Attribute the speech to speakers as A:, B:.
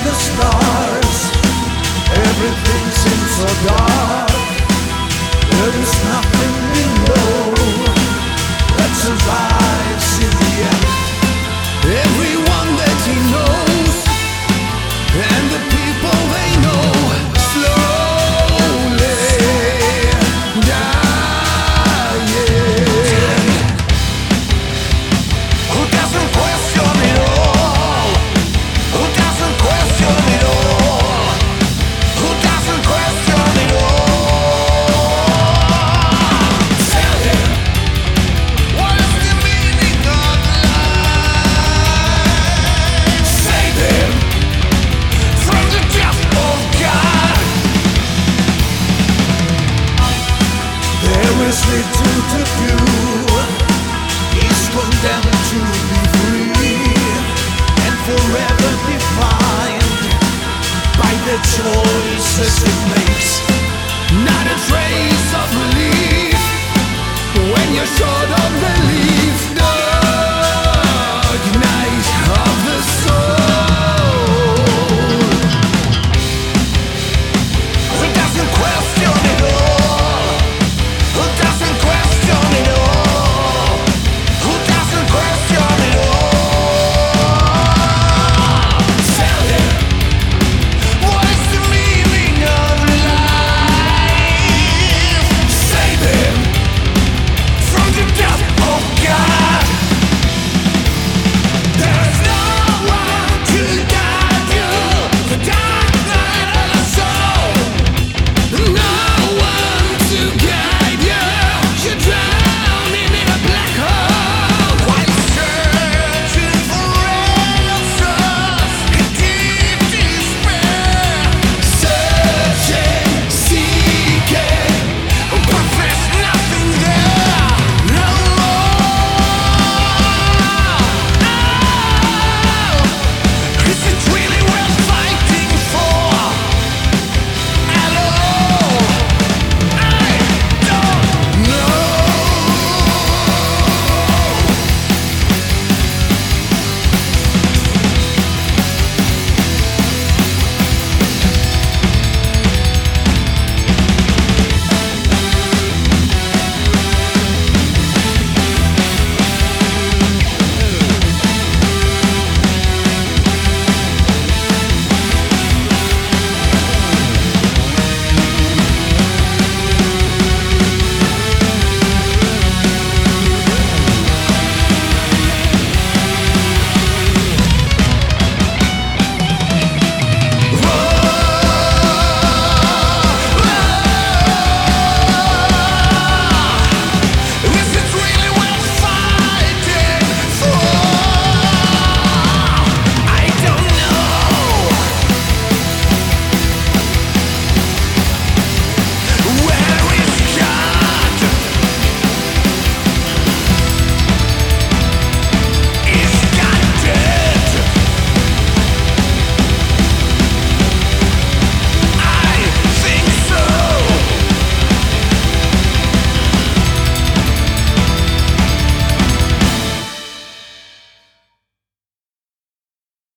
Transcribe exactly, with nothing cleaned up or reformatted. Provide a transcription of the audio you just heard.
A: the stars. Everything seems so dark. There is nothing below that survives in the end. Everyone that he knows and the people they know slowly dying. Who doesn't question it all? Who doesn't question it all? Who doesn't question it all? Tell him, what is the meaning of life? Save him from the death of God. There is little to do. He's condemned to be free and forever defined by the choices it makes. Not a trace